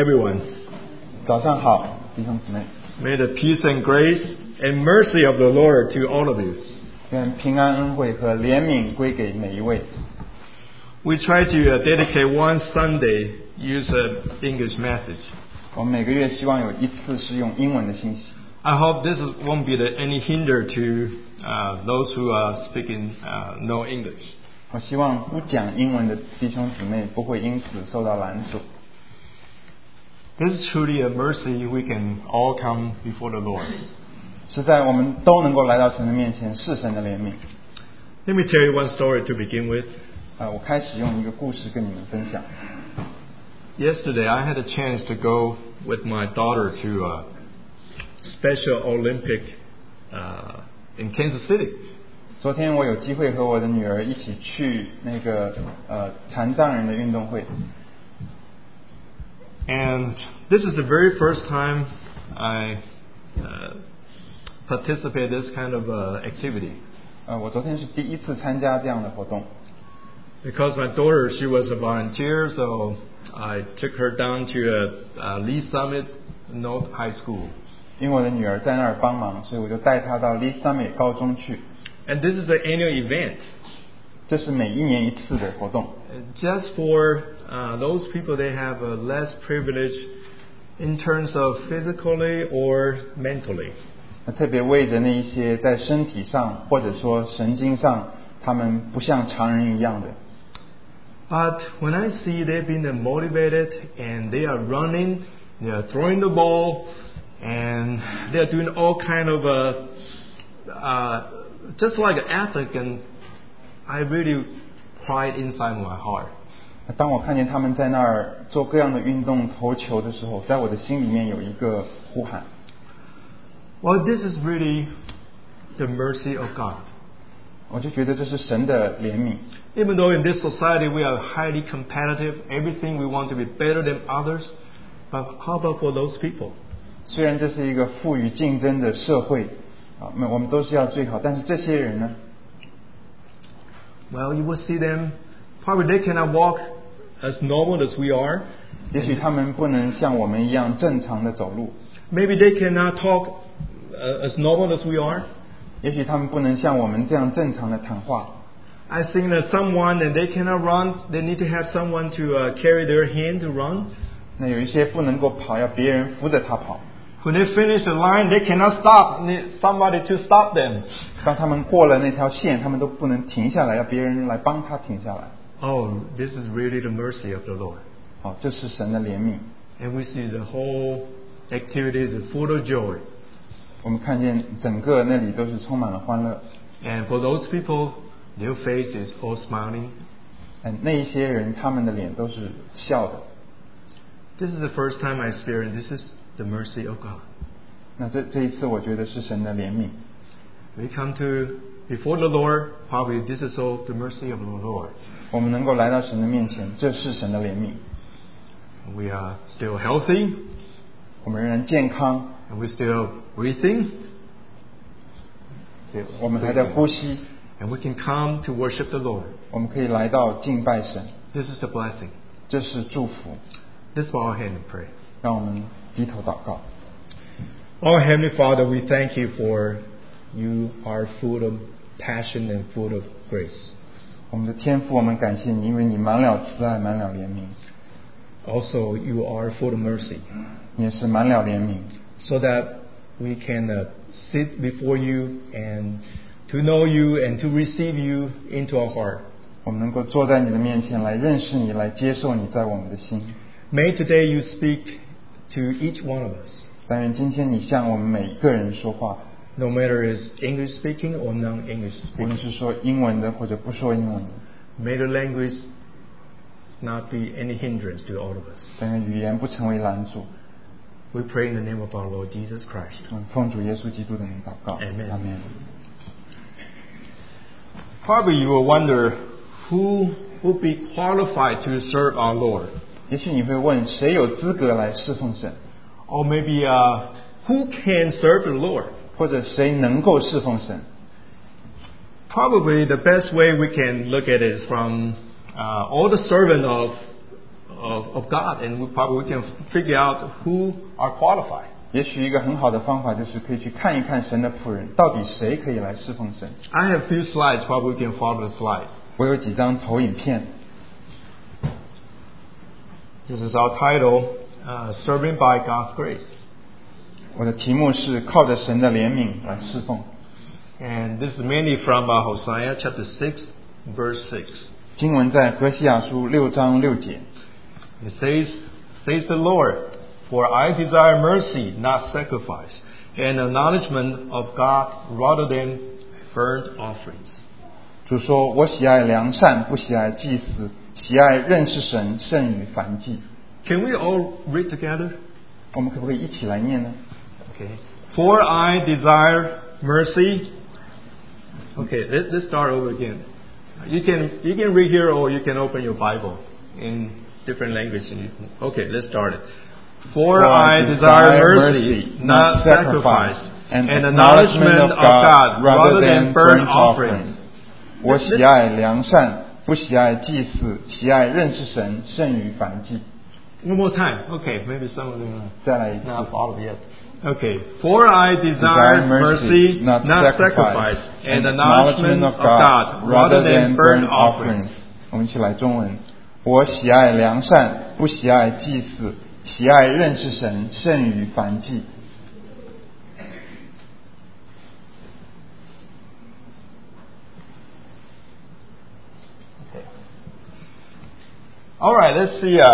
Everyone, 早上好，弟兄姊妹， may the peace and grace and mercy of the Lord to all of you. 愿平安恩惠和怜悯归给每一位。 We try to dedicate one Sunday, use an English message. 我们每个月希望有一次是用英文的信息。 I hope this won't be any hinder to those who are speaking no English. 我希望不讲英文的弟兄姊妹不会因此受到拦阻。 This is truly a mercy we can all come before the Lord. 实在我们都能够来到神的面前，是神的怜悯。 Let me tell you one story to begin with. 我开始用一个故事跟你们分享。 Yesterday, I had a chance to go with my daughter to a Special Olympic in Kansas City. 昨天我有机会和我的女儿一起去那个残障人的运动会。 And this is the very first time I participate in this kind of activity. 我昨天是第一次参加这样的活动。 Because my daughter, she was a volunteer, so I took her down to Lee Summit North High School. 因为我的女儿在那儿帮忙，所以我就带她到 Lee Summit 高中去。 And this is an annual event. 这是每一年一次的活动。 Just for those people they have less privilege in terms of physically or mentally. 特别为着那一些在身体上或者说神经上，他们不像常人一样的。 But when I see they've been motivated and they are running, they are throwing the ball, and they are doing all kind of just like an athlete, and I really pride inside my heart. 当我看见他们在那儿做各样的运动投球的时候，在我的心里面有一个呼喊。 Well, this is really the mercy of God. 我就觉得这是神的怜悯。 Even though in this society we are highly competitive, everything we want to be better than others, but how about for those people? 虽然这是一个富于竞争的社会，我们都是要最好，但是这些人呢？ Well, you will see them, probably they cannot walk as normal as we are. 也许他们不能像我们一样正常的走路， Maybe they cannot talk as normal as we are. 也许他们不能像我们这样正常的谈话。 I think that someone that they cannot run, they need to have someone to carry their hand to run. 那有一些不能够跑，要别人扶着他跑。 When they finish the line, they cannot stop. Need somebody to stop them. 当他们过了那条线，他们都不能停下来，要别人来帮他停下来。 Oh, this is really the mercy of the Lord. 这是神的怜悯。 And we see the whole activities is full of joy. 我们看见整个那里都是充满了欢乐。 And for those people, their face is all smiling. 那一些人，他们的脸都是笑的。 This is the first time I experienced. This is the mercy of God. 那这一次，我觉得是神的怜悯。 We come to before the Lord. Probably this is all the mercy of the Lord. 我们能够来到神的面前，这是神的怜悯。 We are still healthy. 我们仍然健康， And we're still breathing. 我们还在呼吸， And we can come to worship the Lord. 我们可以来到敬拜神， This is the blessing. 这是祝福。 Let's bow our head and pray. 让我们低头祷告。 Our Heavenly Father, we thank you for you are full of passion and full of grace. 我们的天父，我们感谢你，因为你满了慈爱，满了怜悯， Also, you are full of mercy, 你也是满了怜悯， so that we can sit before you and to know you and to receive you into our heart. 我们能够坐在你的面前来认识你，来接受你在我们的心。 May today you speak to each one of us, 但愿今天你向我们每一个人说话， no matter is English speaking or non-English 无论 speaking. 是说英文的或者不说英文的， May the language not be any hindrance to all of us. 但愿语言不成为拦阻。 We pray in the name of our Lord Jesus Christ. 奉主耶稣基督的名祷告， Amen. 阿门。 Probably you will wonder who would be qualified to serve our Lord. 也许你会问，谁有资格来侍奉神？ Or maybe who can serve the Lord? 或者谁能够侍奉神？ Probably the best way we can look at it is from all the servants of God, and we can figure out who are qualified. 也许一个很好的方法就是可以去看一看神的仆人，到底谁可以来侍奉神。 I have few slides. Probably we can follow the slides. 我有几张投影片。 This is our title, Serving by God's Grace. 我的题目是靠着神的怜悯来侍奉。 And this is mainly from Hosea chapter 6, verse 6. 经文在何西阿书6章6节。 It says the Lord, for I desire mercy, not sacrifice, and acknowledgement of God rather than burnt offerings. 主说：“我喜爱良善，不喜爱祭司，喜爱认识神胜于燔祭。” Can we all read together? 我们可不可以一起来念呢？ Okay. For I desire mercy. Okay, let's start over again. You can read here, or you can open your Bible in different language. Okay, let's start it. For I desire mercy, not sacrifice, and acknowledgement of God rather than burnt offerings. 我喜爱良善，不喜爱祭祀，喜爱认识神胜于燔祭。 One more time. Okay, maybe some of them 再来一次。 are not followed yet. Okay. For I desire mercy, not sacrifice, and acknowledgement of God rather than burnt offerings. 我们一起来中文。我喜爱良善，不喜爱祭祀，喜爱认识神胜于燔祭。 All right, let's see.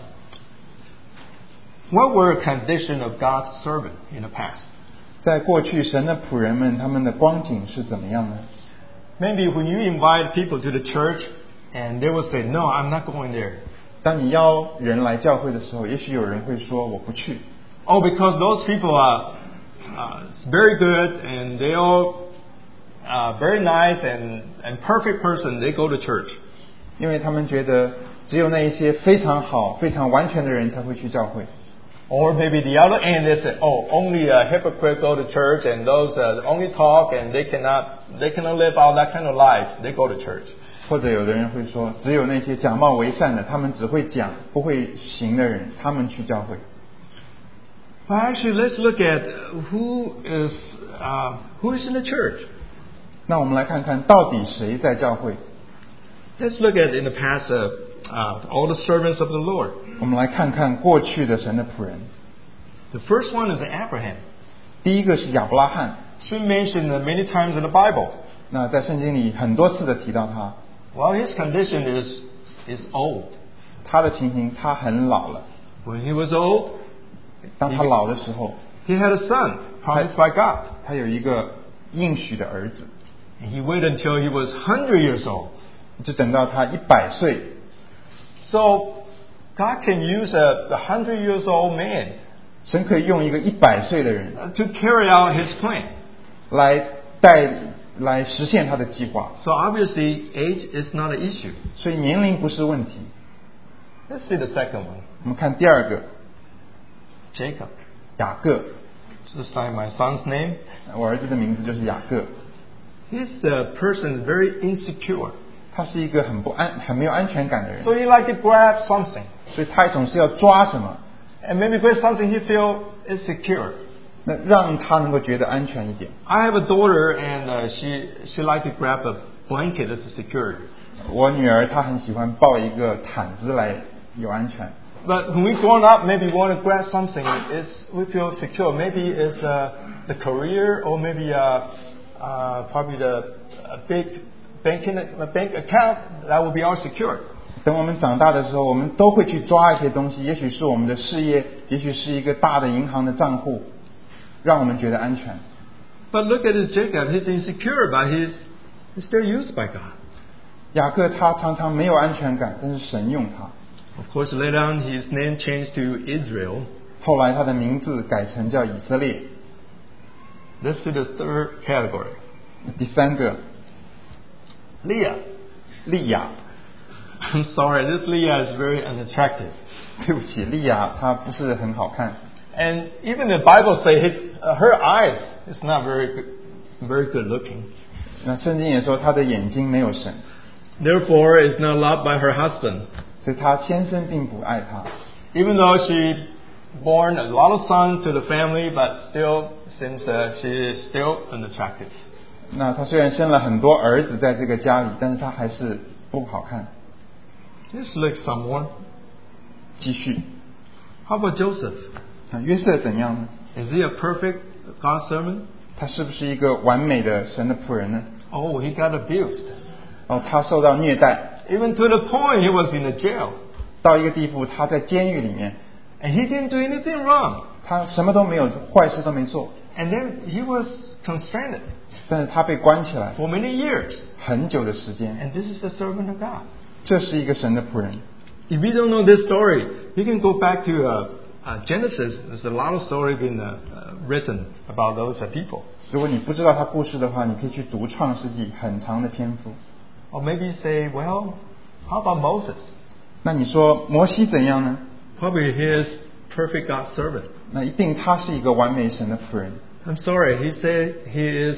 What were the condition of God's servant in the past? 在过去，神的仆人们他们的光景是怎么样呢？ Maybe when you invite people to the church, and they will say, "No, I'm not going there." 当你邀人来教会的时候，也许有人会说我不去。 Oh, because those people are very good, and they all very nice and perfect person. They go to church. 因为他们觉得只有那一些非常好、非常完全的人才会去教会。 Or maybe the other end they say, "Oh, only a hypocrite go to church, and those only talk, and they cannot live out that kind of life. They go to church." 或者有的人会说，只有那些假冒为善的，他们只会讲不会行的人，他们去教会。 Well, actually, let's look at who is in the church. 那我们来看看到底谁在教会。 Let's look at in the past all the servants of the Lord. 我们来看看过去的神的仆人。 The first one is Abraham. 第一个是亚伯拉罕， It's been mentioned many times in the Bible. 那在圣经里很多次的提到他， Well, his condition is old. 他的情形他很老了。 When he was old, 当他老的时候， he had a son promised by God. 他有一个应许的儿子， And he waited until he was 100 years old. 就等到他100岁。 So God can use a 100 years old man 神可以用一个100岁的人 to carry out His plan. 来实现他的计划， So obviously, age is not an issue. 所以年龄不是问题。 Let's see the second one, 我们看第二个， Jacob. 雅各， Just like my son's name. 我儿子的名字就是雅各。 This person is very insecure. 他是一个很没有安全感的人， So he like to grab something. 所以他总是要抓什么， And maybe grab something he feel is secure. 那让他能够觉得安全一点。 I have a daughter and she like to grab a blanket as a security. 我女儿她很喜欢抱一个毯子来有安全。 But when we grown up, maybe we want to grab something is we feel secure. Maybe it's the career, or maybe probably the big bank account that will be our secure. 等我们长大的时候，我们都会去抓一些东西，也许是我们的事业，也许是一个大的银行的账户，让我们觉得安全。 But look at Jacob. He's insecure, but he's still used by God. 雅各他常常没有安全感，但是神用他。 Of course, later on, his name changed to Israel. 后来他的名字改成叫以色列。 Let's see the third category. 第三个， Leah. 利亚。 I'm sorry, this Leah is very unattractive. 对不起，利亚她不是很好看。 And even the Bible say her eyes is not very good looking. 那圣经也说她的眼睛没有神， Therefore, is not loved by her husband. 所以他先生并不爱他。 Even though she born a lot of sons to the family, but still seems she is still unattractive. 那他虽然生了很多儿子在这个家里，但是他还是不好看。 Let's look some more. 继续， How about Joseph? 那约瑟怎样呢？ Is he a perfect God servant? 他是不是一个完美的神的仆人呢？ Oh, he got abused. 他受到虐待， Even to the point he was in the jail. 到一个地步，他在监狱里面， And he didn't do anything wrong. 他什么都没有，坏事都没做， And then he was constrained 但是他被关起来 for many years. 很久的时间。 And this is the servant of God. 这是一个神的仆人。 If you don't know this story, you can go back to Genesis. There's a lot of story been written about those people. 如果你不知道他故事的话，你可以去读创世纪很长的篇幅。 Or maybe you say, well, how about Moses? 那你说摩西怎样呢？ Probably he is perfect God servant. 那一定他是一个完美神的仆人。 I'm sorry, he said he is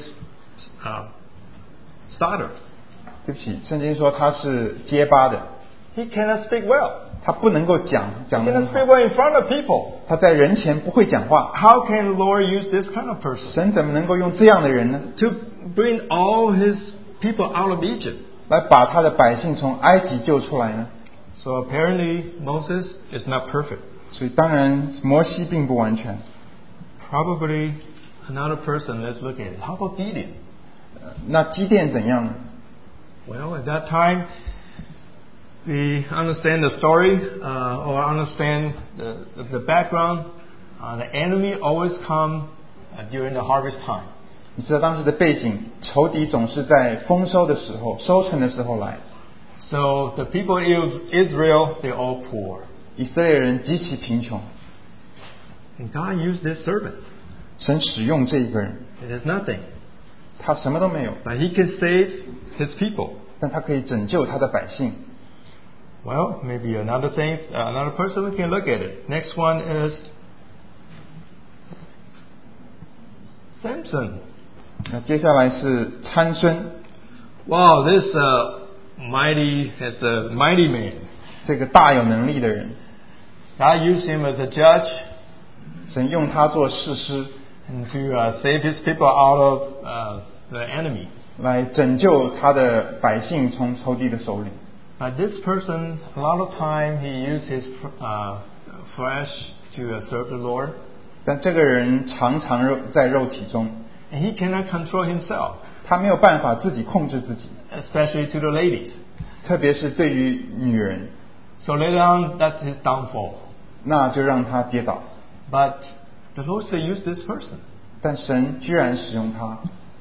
stutter. 对不起，圣经说他是结巴的， He cannot speak well. 他不能够讲 He 得很 cannot 好 speak well in front of people. 他在人前不会讲话。 How can the Lord use this kind of person 神怎么能够用这样的人呢， to bring all his people out of Egypt? 来把他的百姓从埃及救出来呢？ So apparently Moses is not perfect. 所以当然摩西并不完全。 Probably another person, let's look at it. How about Gideon? 那基甸怎样呢？ Well, at that time, we understand the story or understand the background. The enemy always come during the harvest time. 你知道当时的背景，仇敌总是在丰收的时候、收成的时候来。 So the people of Israel, they're all poor. 以色列人极其贫穷， And God used this servant. 神使用这一个人， It is nothing. 他什么都没有， But he can save his people. 但他可以拯救他的百姓。 Well, maybe another thing, another person we can look at it. Next one is Samson. 那接下来是参孙， Wow, this mighty is a mighty man. 这个大有能力的人， God used him as a judge 神用他做士师， and to save his people out of the enemy. 来拯救他的百姓从仇敌的手里。 But this person, a lot of time, he used his flesh to serve the Lord, 但这个人常常在肉体中， and he cannot control himself, 他没有办法自己控制自己， especially to the ladies. 特别是对于女人， So later on, that's his downfall. 那就让他跌倒。 But the Lord said, use this person. 但神居然使用他。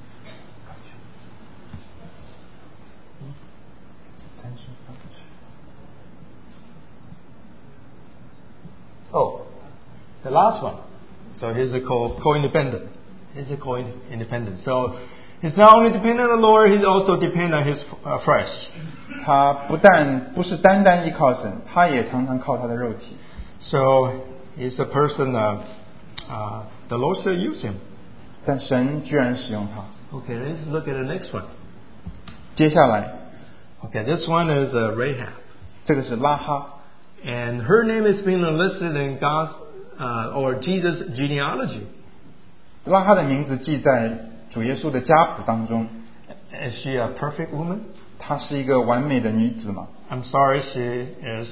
Oh, the last one. So he's a co-independent. He's a co-independent. So he's not only dependent on the Lord, he's also dependent on his flesh. 他不是单单依靠神，他也常常靠他的肉体。 So he's a person the Lord said use him. 但神居然使用他。 Okay, let's look at the next one. 接下来， Okay, this one is Rahab. 这个是拉哈， And her name is being listed in God's or Jesus' genealogy. 拉哈的名字记在主耶稣的家谱当中。 Is she a perfect woman? 她是一个完美的女子吗？ I'm sorry, she is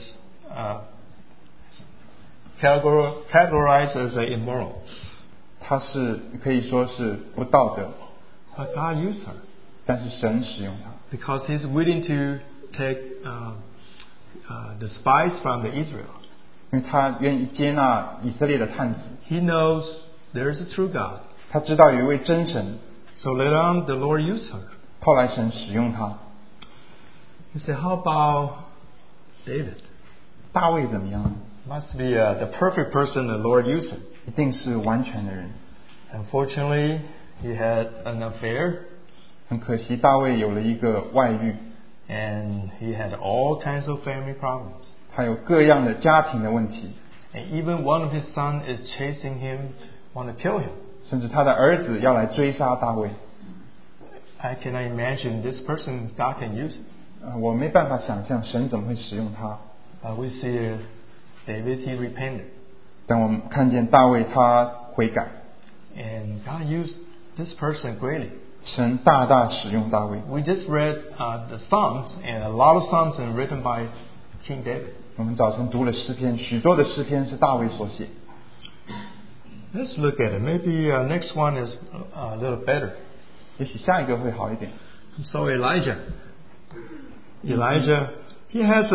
categorized as immoral. 她是可以说是不道德， But God used her 但是神使用她， because He's willing to take the spies from the Israel. 因为她愿意接纳以色列的探子， He knows there is a true God. 她知道有一位真神， So later on, the Lord used her. 后来神使用她。 You say, how about David? 大卫怎么样呢？ Must be the perfect person the Lord used him. 一定是完全的人。 Unfortunately, he had an affair 很可惜，大卫有了一个外遇， and he had all kinds of family problems. 他有各样的家庭的问题， And even one of his sons is chasing him, want to kill him. 甚至他的儿子要来追杀大卫。 I cannot imagine this person God can use. 我没办法想象神怎么会使用他。 we see David, he repented. 但我们看见大卫他悔改， And God used this person greatly. 神大大使用大卫。 We just read the Psalms, and a lot of Psalms are written by King David. 我们早晨读了诗篇，许多的诗篇是大卫所写。 Let's look at it. Maybe next one is a little better. 也许下一个会好一点。 So Elijah, he has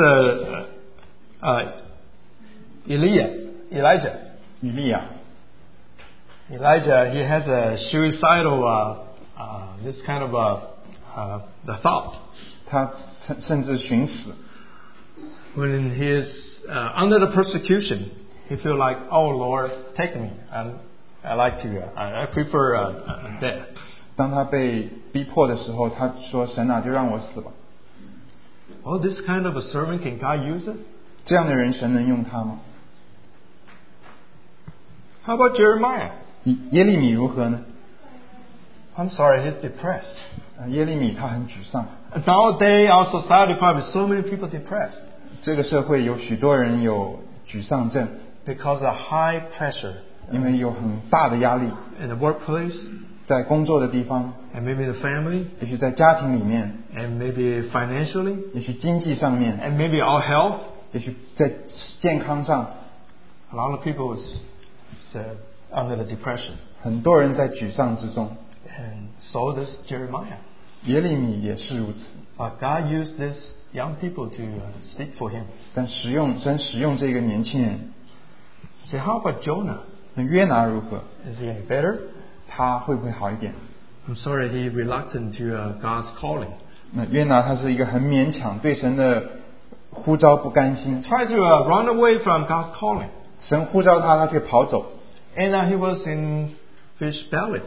Elijah, 以利亚， he has a suicidal this kind of the thought. 他甚至寻死。 When he is under the persecution, he feel like, oh Lord, take me. I like to, I prefer death. 当他被逼迫的时候，他说：“神啊，就让我死吧。 Oh, this kind of a servant, can God use it? ” 这样的人，神能用他吗？ How about Jeremiah? 耶利米如何呢？ I'm sorry, he's depressed. 耶利米他很沮丧。 Nowadays, our society probably so many people depressed 这个社会有许多人有沮丧症， because of high pressure 因为有很大的压力， in the workplace, 在工作的地方， and maybe the family, 也许在家庭里面， and maybe financially, 也许经济上面， and maybe our health. 也许在健康上， A lot of people is under the depression. 很多人在沮丧之中。 And so does Jeremiah. 耶利米也是如此。 But God used these young people to speak for him. 但神使用这个年轻人。 Say, how about Jonah? 那约拿如何？ Is he any better? 他会不会好一点？ I'm sorry, he reluctant to God's calling. 那约拿他是一个很勉强，对神的呼召不甘心。 Try to run away from God's calling. 神呼召他，他却跑走。 And he was in fish belly.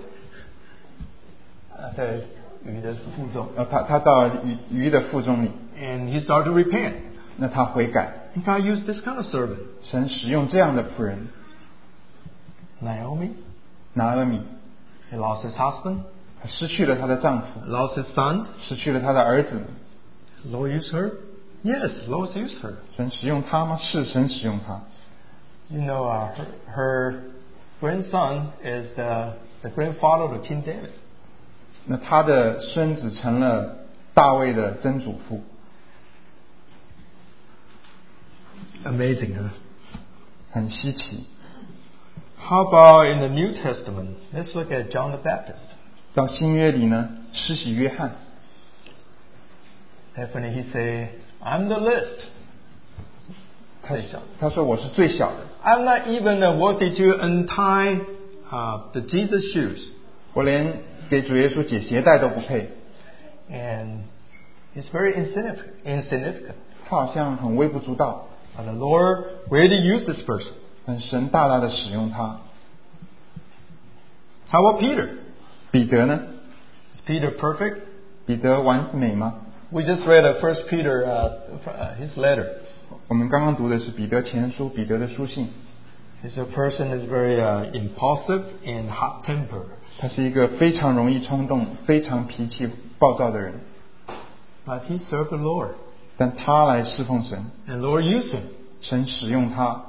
在鱼的腹中。 他到鱼的腹中里。 And he started to repent. 那他悔改。 And God used this kind of servant. 神使用这样的仆人。 Naomi. 拿俄米。 He lost his husband. 他失去了他的丈夫。 Lost his sons. 失去了他的儿子。 Lord used her. Yes, Lord used her. 神使用他吗？是神使用他。 You know, her grandson is the grandfather of King David. 那他的孙子成了大卫的曾祖父。 Amazing, huh? 很稀奇。 How about in the New Testament? Let's look at John the Baptist. 到新约里呢，施洗约翰。 Definitely he say, I'm the least. 他说我是最小的。 I'm not even worthy to untie the Jesus shoes. 我连给主耶稣解鞋带都不配。 And it's very insignificant. 他好像很微不足道。 But the Lord really used this person. 但神大大的使用他。 How about Peter? 彼得呢？ Is Peter perfect? 彼得完美吗？ We just read First Peter, his letter. 我们刚刚读的是彼得前书，彼得的书信。 He's a person is very impulsive and hot-tempered. 他是一个非常容易冲动、非常脾气暴躁的人。 But he served the Lord. 但他来侍奉神， And Lord used him. 神使用他。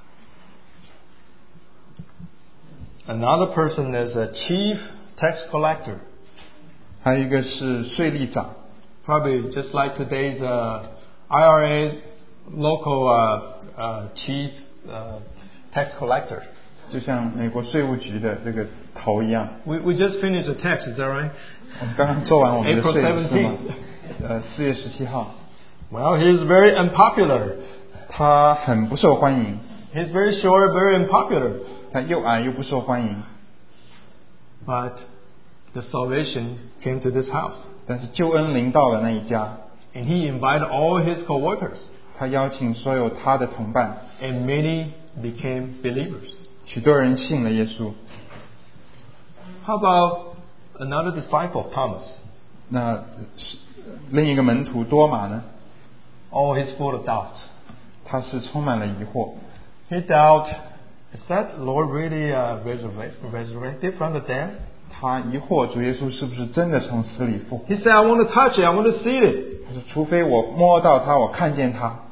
Another person is a chief tax collector. 还有一个是税吏长， Probably just like today's IRA local chief tax collector. 就像美国税务局的这个头一样。 We just finished the tax, is that right? 我们刚刚做完我们的 April 税务是吗 17th.？ 4月17号。 Well, he is very unpopular. 他很不受欢迎， He's very short, very unpopular. 他又矮又不受欢迎。 But the salvation came to this house. 但是救恩临到了那一家， And he invited all his co-workers. 他邀请所有他的同伴， And many became believers. 许多人信了耶稣。 How about another disciple, Thomas? 那另一个门徒多马呢？ Oh, he's full of doubts. 他是充满了疑惑。 He doubt, is that Lord really resurrected from the dead? 他疑惑主耶稣是不是真的从死里复活？ He said, I want to touch it, I want to see it. 他说：“除非我摸到他，我看见他。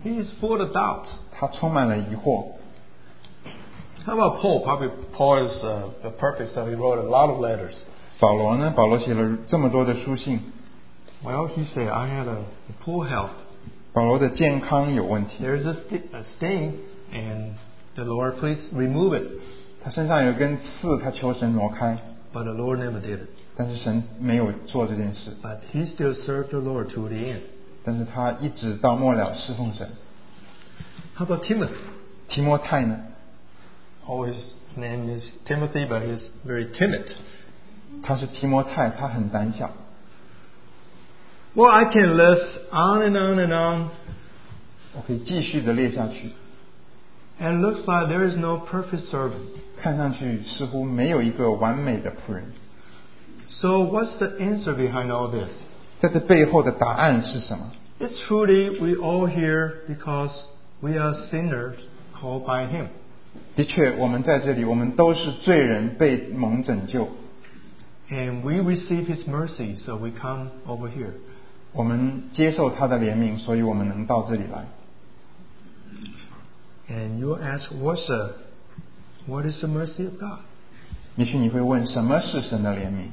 He is full of doubt. 他充满了疑惑。 How about Paul? Probably Paul is the perfect, so he wrote a lot of letters. 保罗呢？保罗写了这么多的书信。 Well, he said, I had a poor health. 保罗的健康有问题。 There's a sting, and the Lord, please remove it. 他身上有一根刺，他求神挪开， But the Lord never did it. 但是神没有做这件事。 But he still served the Lord to the end. 但是他一直到末了侍奉神。 How about Timothy? 提摩太呢？ Oh, his name is Timothy, but he's very timid. 他是提摩太，他很胆小。 Well, I can list on and on and on. 我可以继续的列下去。 And it looks like there is no perfect servant. 看上去似乎没有一个完美的仆人。 So what's the answer behind all this? 在这背后的答案是什么？ It's truly we all here because we are sinners called by Him. 的确，我们在这里，我们都是罪人，被蒙拯救。 And we receive His mercy, so we come over here. 我们接受他的怜悯，所以我们能到这里来。 And you ask, what is the mercy of God? 也许你会问，什么是神的怜悯？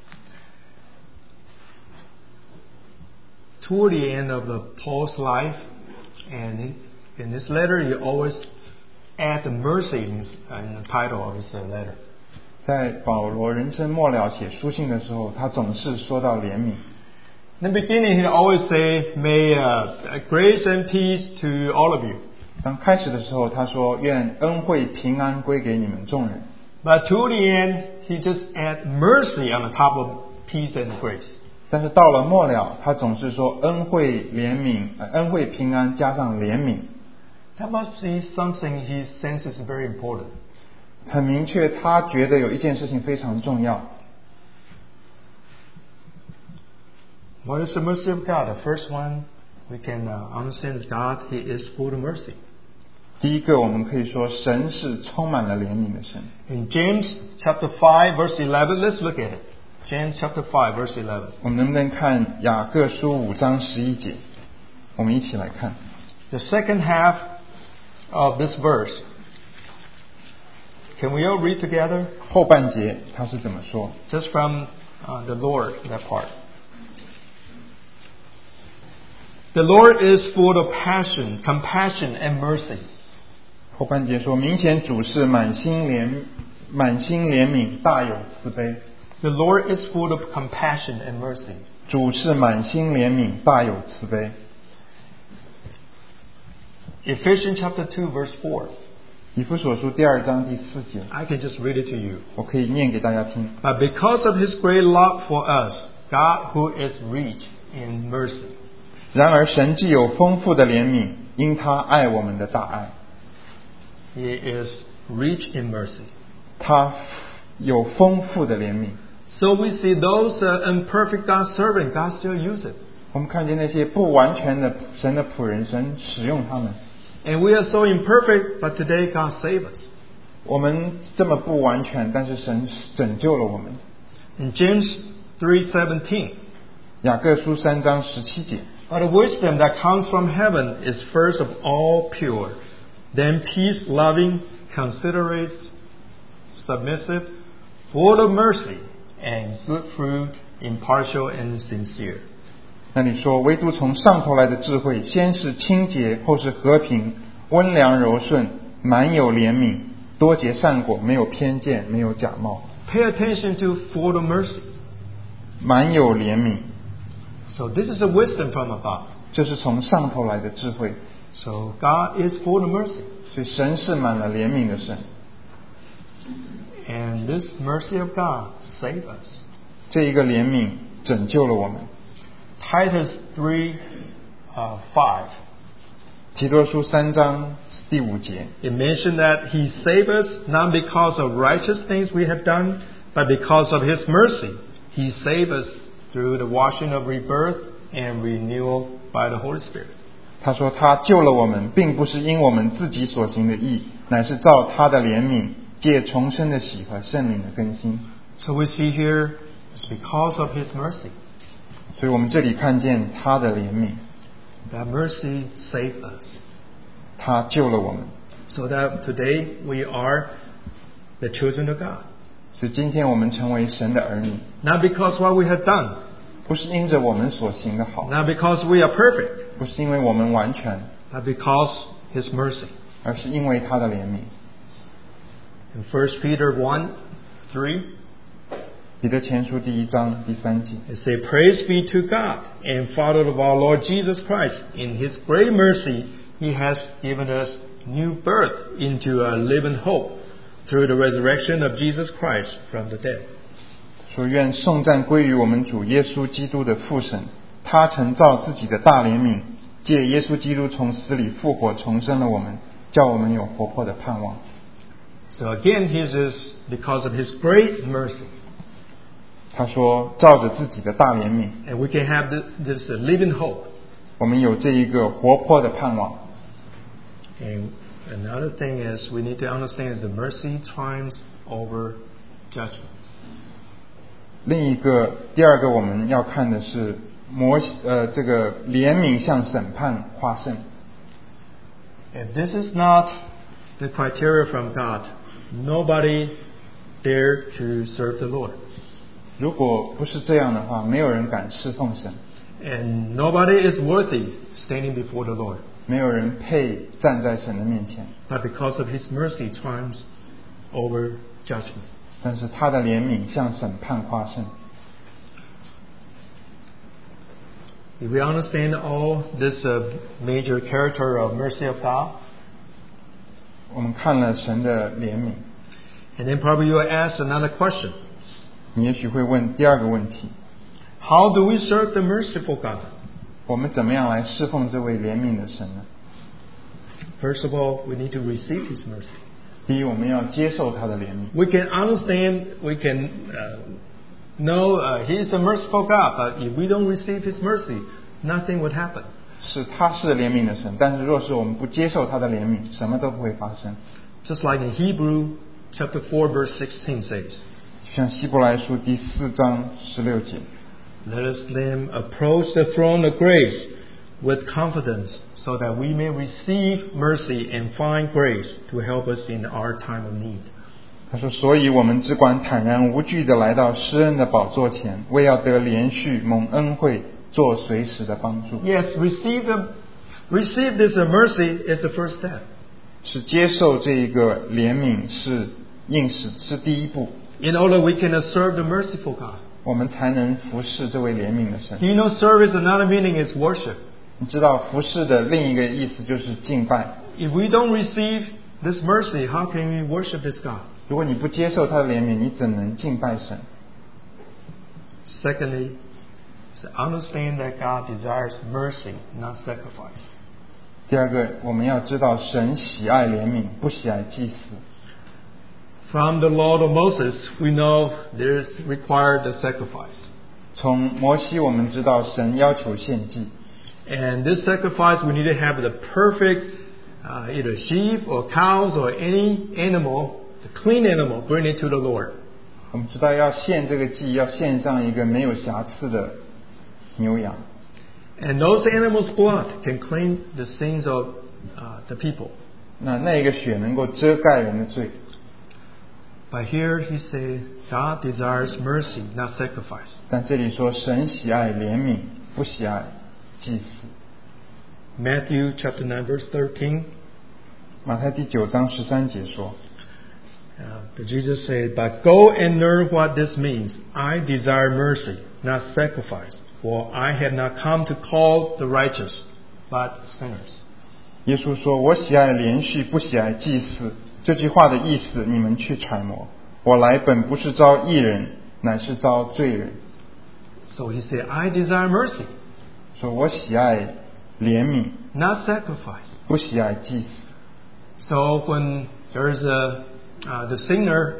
Toward the end of Paul's life, and in this letter, he always add the mercy in the title of his letter. 在保罗人生末了写书信的时候，他总是说到怜悯。 In the beginning, he always say, "May grace and peace to all of you." 当开始的时候，他说：“愿恩惠平安归给你们众人。” But to the end, he just add mercy on the top of peace and grace. 但是到了末了，他总是说恩惠怜悯，恩惠平安加上怜悯。 That must be something he senses very important. 很明确，他觉得有一件事情非常重要。 What is the mercy of God? The first one we can understand is God. He is full of mercy. 第一个，我们可以说神是充满了怜悯的神。 In James chapter 5 verse 11, let's look at it. James chapter 5 verse 11. 我们能不能看雅各书5章11节？我们一起来看。 The second half of this verse. Can we all read together? 后半节他是怎么说？ Just from the Lord, that part. The Lord is full of passion, compassion, and mercy. 后半节说，明显主是满心怜悯，大有慈悲。 The Lord is full of compassion and mercy. 主是满心怜悯，大有慈悲。 Ephesians chapter 2 verse 4. 以弗所书第2章第4节， I can just read it to you. 我可以念给大家听。 But because of His great love for us, God who is rich in mercy. 然而神既有丰富的怜悯，因他爱我们的大爱， He is rich in mercy. 他有丰富的怜悯。 So we see those imperfect God servant, God still use it. 我们看见那些不完全的神的仆人，神使用他们。 And we are so imperfect, but today God saved us. 我们这么不完全，但是神拯救了我们。 In James 3:17, 雅各书3章17节， but the wisdom that comes from heaven is first of all pure, then peace-loving, considerate, submissive, full of mercy, and good fruit, impartial and sincere. 那里说，唯独从上头来的智慧，先是清洁，后是和平，温良柔顺，满有怜悯，多结善果，没有偏见，没有假冒。 Pay attention to full of mercy. 满有怜悯， So this is a wisdom from above. 这是从上头来的智慧。 So God is full of mercy. 所以神是满了怜悯的神。 And this mercy of God saved us. 这一个怜悯拯救了我们。 Titus 3:5. 提多书3章第5节， It mentioned that He saved us not because of righteous things we have done, but because of His mercy. He saved us through the washing of rebirth and renewal by the Holy Spirit. 他说他救了我们，并不是因我们自己所行的义，乃是照他的怜悯，借重生的喜和圣灵的更新。 So we see here it's because of His mercy. 所以我们这里看见他的怜悯， That mercy saved us. 他救了我们。 So that today we are the children of God. 所以今天我们成为神的儿女， Not because what we have done, 不是因着我们所行的好， not because we are perfect, 不是因为我们完全， but because His mercy. 而是因为他的怜悯。 In 1 Peter 1:3, 彼得前书第1章第3节， it says, Praise be to God and Father of our Lord Jesus Christ. In His great mercy, He has given us new birth into a living hope through the resurrection of Jesus Christ from the dead. 说愿颂赞归于我们主耶稣基督的父神，他曾照自己的大怜悯，借耶稣基督从死里复活重生了我们，叫我们有活泼的盼望。 So again, His is because of His great mercy. 他说照着自己的大怜悯， And we can have this living hope. 我们有这一个活泼的盼望。 And another thing is we need to understand is the mercy triumphs over judgment. 第二个我们要看的是这个怜悯向审判夸胜。 If this is not the criteria from God, nobody dare to serve the Lord. 如果不是这样的话，没有人敢侍奉神， And nobody is worthy standing before the Lord. 没有人配站在神的面前。 But because of His mercy triumphs over judgment. 但是他的怜悯向审判夸胜。 If we understand all this major character of mercy of God, 我们看了神的怜悯， and then probably you will ask another question. 你也许会问第二个问题： How do we serve the merciful God? 我们怎么样来侍奉这位怜悯的神呢？ First of all, we need to receive His mercy. 第一，我们要接受他的怜悯。 We can understand, we can know He is a merciful God, but if we don't receive His mercy, nothing would happen. 是他是怜悯的神，但是若是我们不接受他的怜悯，什么都不会发生。 Just like in Hebrew chapter 4 verse 16 says, 就像希伯来书第4章16节， Let us then approach the throne of grace with confidence so that we may receive mercy and find grace to help us in our time of need. 他说：“所以我们只管坦然无惧地来到施恩的宝座前，为要得连续蒙恩惠，做随时的帮助。” Yes, receive this mercy is the first step. 是接受这一个怜悯是第一步， In order we can serve the merciful God. 我们才能服侍这位怜悯的神 Do。you know service another meaning is worship? 你知道服侍的另一个意思就是敬拜。 If we don't receive this mercy, how can we worship this God? 如果你不接受他的怜悯，你怎能敬拜神？ Secondly, understand that God desires mercy, not sacrifice. 第二个，我们要知道神喜爱怜悯，不喜爱祭祀。 From the law of Moses, we know there is required a sacrifice. 从摩西我们知道神要求献祭， And this sacrifice, we need to have the perfect, either sheep or cows or any animal, the clean animal, bring it to the Lord. 我们知道要献这个祭，要献上一个没有瑕疵的牛羊。 And those animals' blood can clean the sins of the people. 那一个血能够遮盖人的罪。 But here he says, God desires mercy, not sacrifice. 但这里说神喜爱怜悯，不喜爱祭祀。 Matthew chapter 9 verse 13. 马太第9章13节说， Jesus said, But go and learn what this means. I desire mercy, not sacrifice. For I have not come to call the righteous, but sinners. 耶稣说：“我喜爱连续，不喜爱祭祀。”这句话的意思，你们去揣摩。我来本不是招义人，乃是招罪人。 So he said, I desire mercy, 说我喜爱怜悯， not sacrifice. 不喜爱祭祀。 So when there's the singer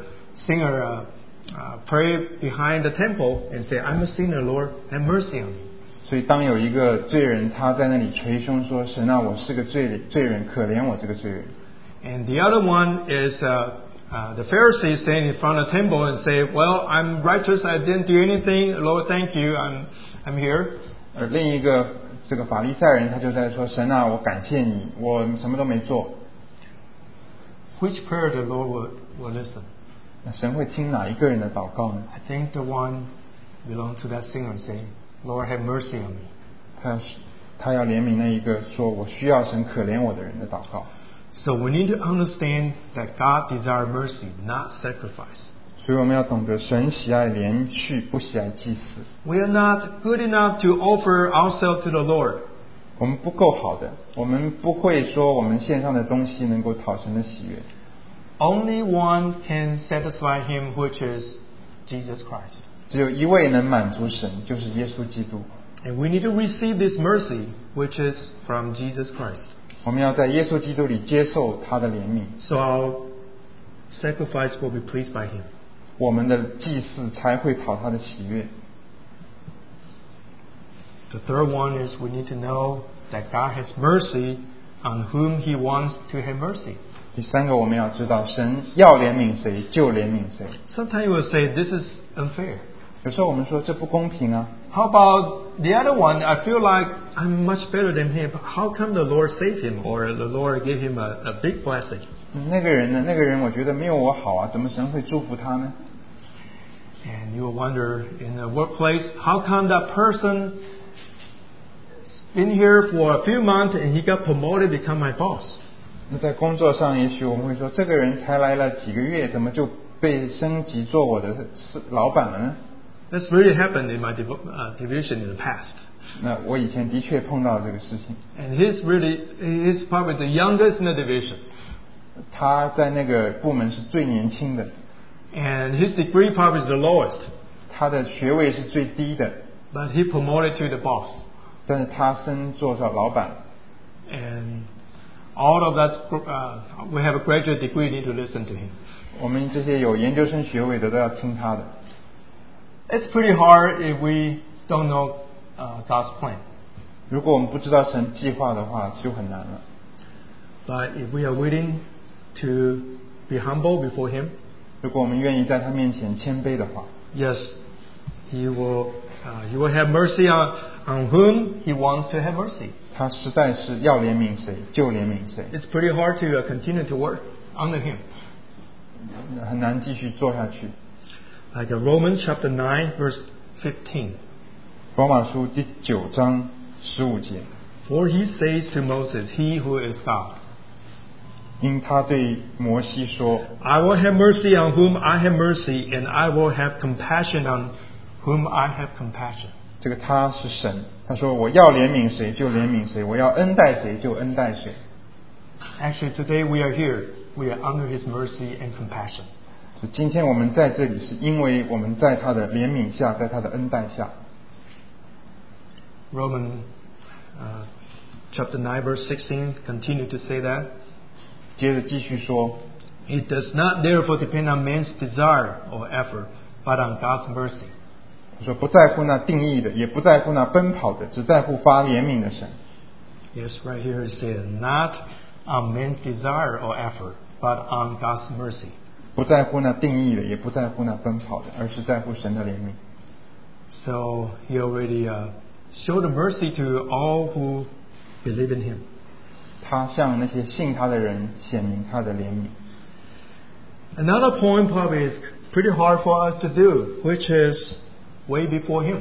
pray behind the temple and say, I'm a sinner, Lord, have mercy on me. 所以当有一个罪人他在那里捶胸说：“神啊，我是个罪人，可怜我这个罪人。” And the other one is the Pharisees stand in front of the temple and say, well, I'm righteous, I didn't do anything, Lord, thank you, I'm here. 另一个这个法利赛人他就在说，神啊，我感谢你，我什么都没做。 Which prayer the Lord will listen? 那神会听哪一个人的祷告呢？ I think the one belong to that singer saying, Lord, have mercy on me. 他要怜悯那一个说我需要神可怜我的人的祷告。 So we need to understand that God desires mercy, not sacrifice. 所以我们要懂得神喜爱怜恤，不喜爱祭祀。 We are not good enough to offer ourselves to the Lord. 我们不够好的，我们不会说我们献上的东西能够讨神的喜悦。 Only one can satisfy Him, which is Jesus Christ. 只有一位能满足神，就是耶稣基督。 And we need to receive this mercy, which is from Jesus Christ. 我们要在耶稣基督里接受他的怜悯， So our sacrifice will be pleased by Him. 我们的祭祀才会讨他的喜悦。 The third one is we need to know that God has mercy on whom He wants to have mercy. 第三个，我们要知道神要怜悯谁就怜悯谁。 Sometimes you will say, this is unfair. 有时候我们说这不公平啊。 How about the other one? I feel like I'm much better than him. How come the Lord saved him or the Lord gave him a big blessing? 那个人呢？那个人我觉得没有我好啊，怎么神会祝福他呢？ And you will wonder in the workplace, how come that person been here for a few months and he got promoted, become my boss? 那在工作上，也许我们会说，这个人才来了几个月，怎么就被升级做我的老板了呢？ That's really happened in my division in the past. 那我以前的确碰到这个事情。 And he's probably the youngest in the division. 他在那个部门是最年轻的， And his degree probably is the lowest. 他的学位是最低的， But he promoted to the boss. 但是他升做上老板。 And all of us, we have a graduate degree, need to listen to him. 我们这些有研究生学位的都要听他的。 It's pretty hard if we don't know God's plan. 如果我们不知道神计划的话，就很难了。 But if we are willing to be humble before Him, 如果我们愿意在他面前谦卑的话， yes, He will have mercy on whom He wants to have mercy. 他实在是要怜悯谁就怜悯谁， It's pretty hard to continue to work under Him. 很难继续做下去。 Like Romans chapter 9, verse 15. 罗马书第9章15节， For He says to Moses, He who is God, 因他对摩西说 I will have mercy on whom I have mercy, and I will have compassion on whom I have compassion. 这个他是神，他说我要怜悯谁就怜悯谁，我要恩待谁就恩待谁。 Actually, today we are here. We are under His mercy and compassion. 所以今天我们在这里，是因为我们在他的怜悯下，在他的恩待下。 Romans chapter 9, verse 16 continue to say that. 接着继续说， It does not therefore depend on man's desire or effort, but on God's mercy. 他说不在乎那定义的，也不在乎那奔跑的，只在乎发怜悯的神。 Yes, right here it says, not on man's desire or effort, but on God's mercy. 不在乎那定义的，也不在乎那奔跑的，而是在乎神的怜悯。 So He already showed the mercy to all who believe in Him. 他向那些信他的人显明他的怜悯。 Another point probably is pretty hard for us to do, which is wait before Him.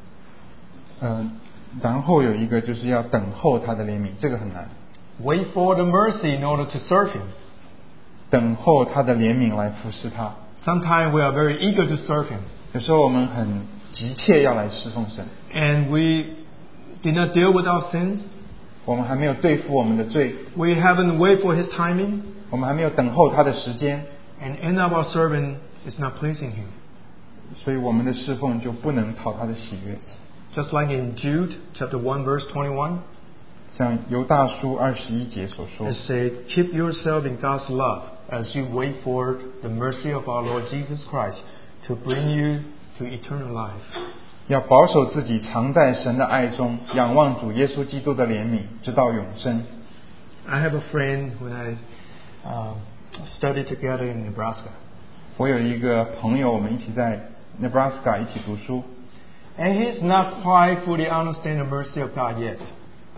然后有一个就是要等候他的怜悯，这个很难。 Wait for the mercy in order to serve Him. 等候他的怜悯来服侍他。 Sometimes we are very eager to serve Him, 有时候我们很急切要来侍奉神， and we did not deal with our sins. 我们还没有对付我们的罪， We haven't waited for His timing, 我们还没有等候他的时间， and end up our serving is not pleasing Him. 所以我们的侍奉就不能讨他的喜悦。 Just like in Jude chapter 1, verse 21, 像犹大书21节所说 it， says, Keep yourself in God's love as you wait for the mercy of our Lord Jesus Christ to bring you to eternal life. 要保守自己藏在神的爱中，仰望主耶稣基督的怜悯，直到永生。 I have a friend when I studied together in Nebraska. 我有一个朋友，我们一起在 Nebraska 一起读书， And he's not quite fully understand the mercy of God yet.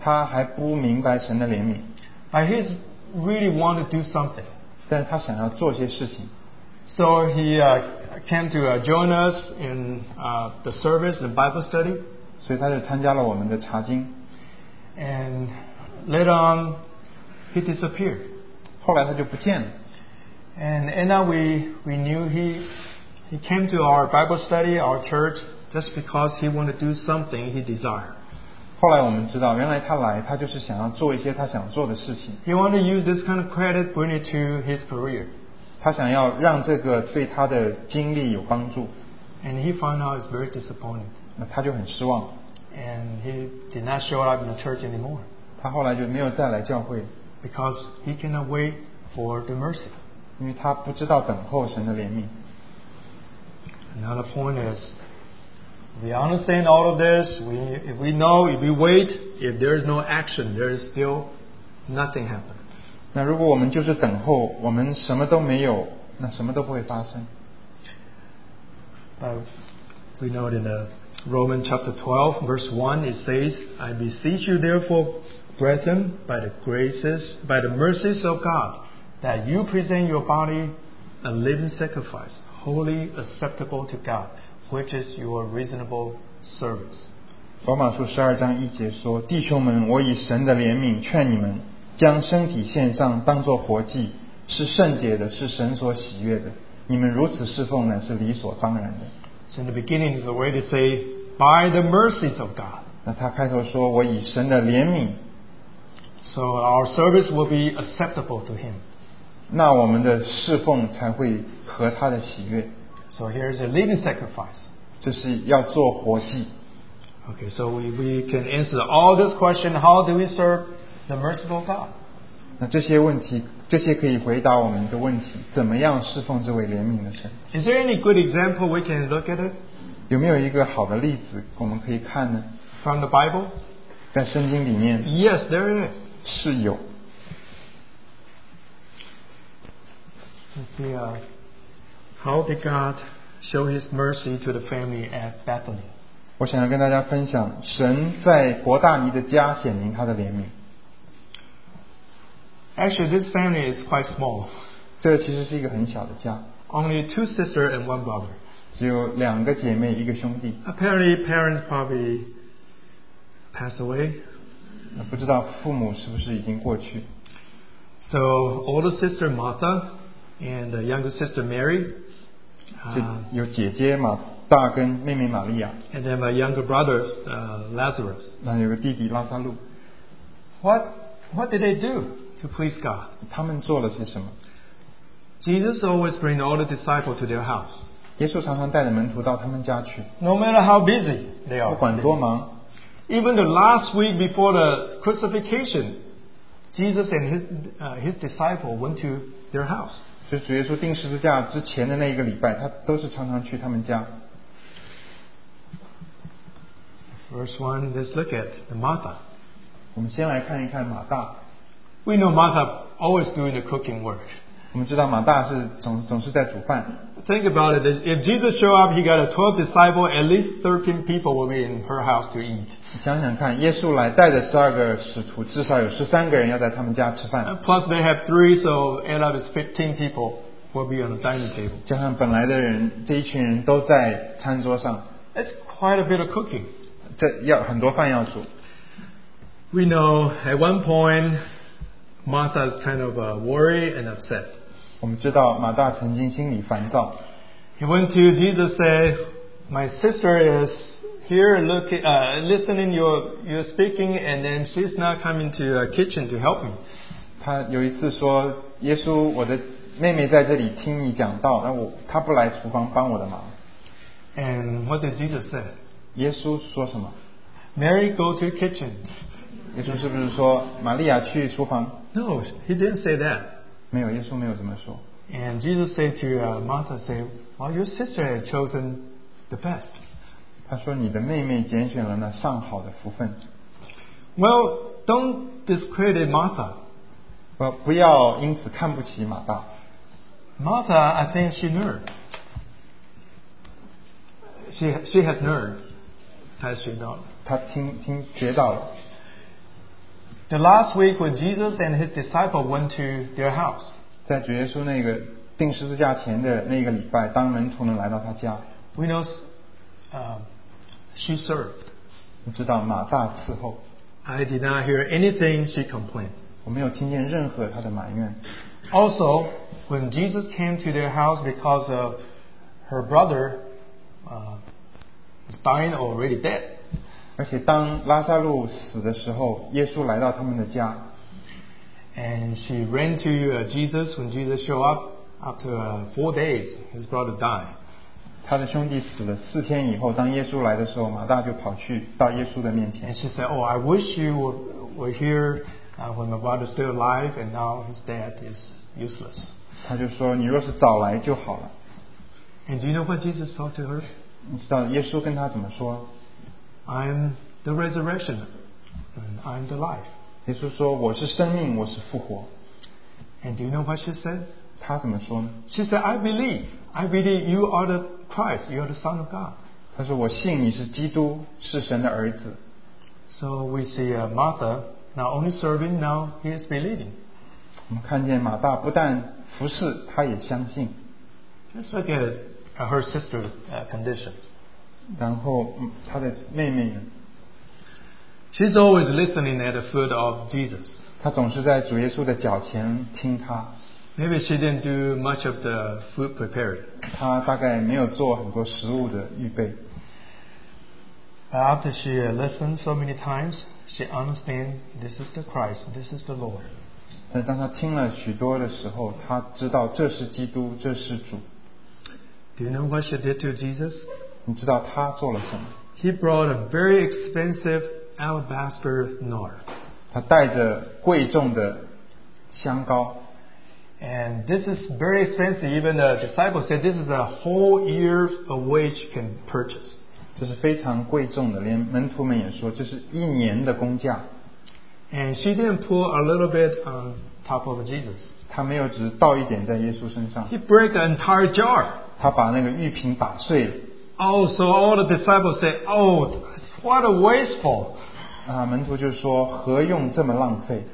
他还不明白神的怜悯， but he really want to do something. 但是他想要做些事情， So he came to join us in the service and Bible study. 所以他就参加了我们的查经。 And later on, he disappeared. 后来他就不见了。 And now we knew he came to our Bible study, our church, just because he wanted to do something he desired. 后来我们知道，原来他来，他就是想要做一些他想做的事情。 He wanted to use this kind of credit, bring it to his career. 他想要让这个对他的经历有帮助， And he found out it's very disappointing. 那他就很失望。 And he did not show up in the church anymore 他后来就没有再来教会， because he cannot wait for the mercy. 因为他不知道等候神的怜悯。 Another point is, we understand all of this. If we know, if we wait, if there is no action, there is still nothing happen. 那如果我们就是等候，我们什么都没有，那什么都不会发生。 But we know in Romans chapter 12, verse 1, it says, I beseech you therefore, brethren, by the mercies of God, that you present your body a living sacrifice, holy, acceptable to God, which is your reasonable service. 罗马书12章1节说：“弟兄们，我以神的怜悯劝你们，将身体献上，当作活祭，是圣洁的，是神所喜悦的。你们如此侍奉，乃是理所当然的。” So in the beginning is a way to say, by the mercies of God. 那他开头说：“我以神的怜悯。” So our service will be acceptable to Him. 那我们的侍奉才会合他的喜悦。 So here is a living sacrifice. 就是要做活祭。 Okay, so we can answer all this question, how do we serve the merciful God? 那这些问题，这些可以回答我们的问题：怎么样侍奉这位怜悯的神？ Is there any good example we can look at it 有没有一个好的例子我们可以看呢？ from the Bible? 在圣经里面 Yes, there is. 是有。 Let's see, how did God show His mercy to the family at Bethany? 我想要跟大家分享，神在伯大尼的家显明他的怜悯。 Actually, this family is quite small. 这其实是一个很小的家， Only 2 sisters and 1 brother. 只有2个姐妹，1个兄弟。 Apparently, parents probably passed away. 不知道父母是不是已经过去。 So, older sister Martha and the younger sister Mary, 有姐姐马大跟妹妹玛利亚， and then my younger brother Lazarus. 那有个弟弟拉萨路。 What did they do to please God? 他们做了些什么？ Jesus always bring all the disciples to their house, 耶稣常常带着门徒到他们家去， no matter how busy they 不 are. 管多忙。 Even the last week before the crucifixion, Jesus and his disciple went to their house. 所以主耶稣钉十字架之前的那一个礼拜，他都是常常去他们家。 First one, let's look at Martha. 我们先来看一看马大。 We know Martha always doing the cooking work. 我们知道马大是总是在煮饭。 Think about it. If Jesus show up, he got a 12 disciple. At least 13 people will be in her house to eat. 你想想看，耶稣来带着12个使徒，至少有13个人要在他们家吃饭。 Plus they have 3, so add up is 15 people will be on the dining table. 加上本来的人，这一群人都在餐桌上， That's quite a bit of cooking. 这要很多饭要煮。 We know at one point Martha is kind of worried and upset. 我们知道马大曾经心里烦躁， He went to Jesus said, "My sister is here listening you're speaking, and then she's not coming to the kitchen to help me." 他有一次说：“耶稣，我的妹妹在这里听你讲道，她不来厨房帮我的忙。” And what did Jesus say? 耶稣说什么？ Mary, go to the kitchen. 耶稣是不是说玛利亚去厨房？ No, he didn't say that. 没有，耶稣没有这么说。 And Jesus said to Martha, "Say, well, your sister had chosen the best." 他说：“你的妹妹拣选了那上好的福分。” Well, don't discredit Martha. 不要因此看不起马大。 Martha, I think she learned. She has learned. 她学到了。 他学到了。 She has learned. 他学到了。 She has learned. 他学到了。 She has learned. 他学到了。 She has learned. 他学到了。 She has learned. 他学到了。 She has learned. 他学到了。 他听学到了。 The last week when Jesus and his disciple went to their house, 在主耶稣那个钉十字架前的那个礼拜，当门徒们来到他家， we know she served. 我知道马大伺候， I did not hear anything she complained. 我没有听见任何他的埋怨。 Also, when Jesus came to their house because of her brother was dying or already dead, 而且当拉撒路死的时候，耶稣来到他们的家， and she ran to Jesus when Jesus showed up after 4 days. His brother died. 他的兄弟死了4天以后，当耶稣来的时候，马大就跑去到耶稣的面 And 前。 she said, "Oh, I wish you were here when my brother's still alive, and now his death is useless." 他就说：“你若是早来就好了。 And do you know what Jesus told to her? ” 你知道耶稣跟他怎么说？ "I'm the resurrection, and I'm the life." 耶稣说：“我是生命，我是复活。 And do you know what she said? ” 他怎么说呢？ She said, I believe you are the Christ, you are the Son of God. 他说：“我信你是基督，是神的儿子。” So we see Martha not only serving, now he is believing. 我们看见马大不但服侍，他也相信。 Let's look at her sister's condition. 然后他的妹妹呢？ She's always listening at the foot of Jesus. 她总是在主耶稣的脚前听他。 Maybe she didn't do much of the food preparing. 他大概没有做很多食物的预备。 But after she listened so many times, she understands this is the Christ, this is the Lord. 但当他听了许多的时候，他知道这是基督，这是主。 Do you know what she did to Jesus? 你知道他做了什么？ He brought a very expensive alabaster nard. 他带着贵重的香膏， And this is very expensive. Even the disciples said this is a whole year's of wage can purchase. 这是非常贵重的，连门徒们也说这是1年的工价。 And she didn't pour a little bit on top of Jesus. 他没有只倒一点在耶稣身上， He broke the entire jar. 他把那个玉瓶打碎了。 Oh, so all the disciples said, "Oh, what a wasteful." 门徒就说何用这么浪费？